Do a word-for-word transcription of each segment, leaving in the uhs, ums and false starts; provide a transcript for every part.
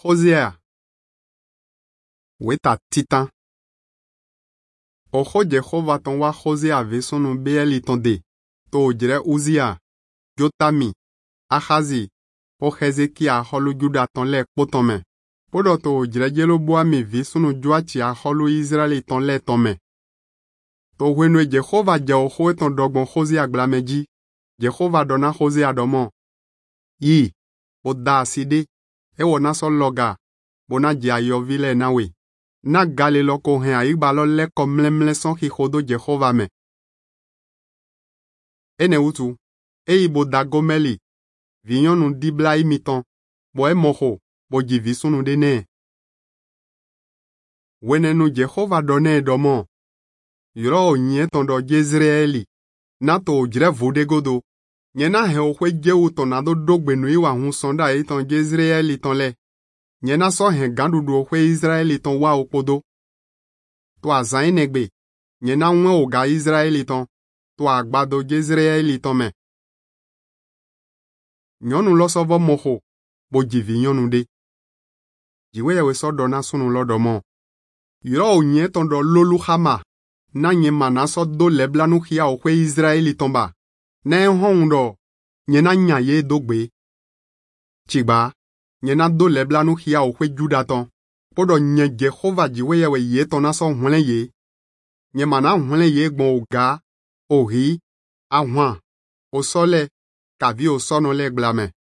Hosea. Weta titan. Ojo Jehova ton wa Hosea ve sonu beeli ton de. To ojire Uzia, Jotami, Ahazi, o Hezekia holu Juda ton le potome. Podo to ojire Jeroboami ve sonu Joachi a holu Israeli ton le tome. To wenwe Jehova je ojo ton dogbon Hosea glameji. Jehova dona Hosea domo. Yi, o da aside, e wona so loga, bona je ayovile nawe. Na gale loko hen a igbalo le komlemle son ki hodo Jehova me. Ene utu, e ibo da gomeli, vinyonu dibla imiton, bo e moho, bo jivisunu dene. Wenenu Jehova done domo. Yoro o nye tondo Jezreeli, na to ojire vodegodo. Nyena he okwe jewu tonado dogbenu iwa hun sonda iton Jezreeli ton le. Nyena so hen gandudu okwe Israeli ton wa okodo. To a zain negbe. Nyena unwe oga Israeli ton. To a gbado Jezreeli ton me. Nyonu losovo moho. Bo jivi nyonu de. Jiwe yewe so dona sunu lodomo. Yoro o nye tondo lolu hama. Na nye mana so do leblanu hia okwe Israeli ton ba. Ne hondo, nyena nyaye dogbe. Chigba, nyena do leblanu hia okwe judaton. Podo nye Jehova jiwe yewe ye tona so hwele ye. Nye mana hwele ye gbon oga, ohi, ahwan, osole, kavi osono le glame.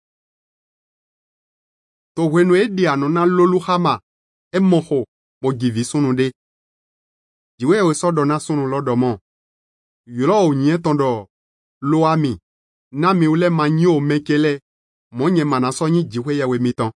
To wenu e di anona lolu hama, e moho, bo jivi sunu de. Jiwe yewe so dona sunu lodomo. Yuro o nye tondo. Loami, na mi ule manyo mekele, monye manasonyi jiwe yawe miton.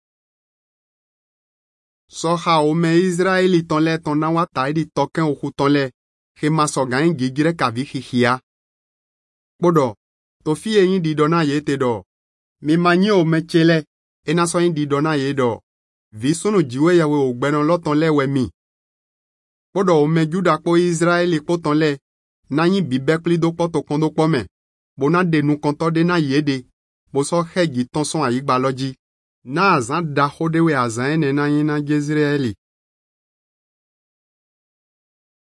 So ha ome Israeli ton le ton na wa taidi token oku ton le, he masogan gigire kavi hihia. Bodo, to fiye yin di dona ye te do. Mi manyo mekele, ena so yin di dona ye do. Visunu jiwe yawe ogbeno lo ton le we mi. Bodo ome juda ko Israeli ko ton le, na yin bibekli do poto kondo pome. Bona de nou konto de na yede, bo so hegi ton son a igba loji. Na azan da hodewe azan ene na yin na Jezreeli.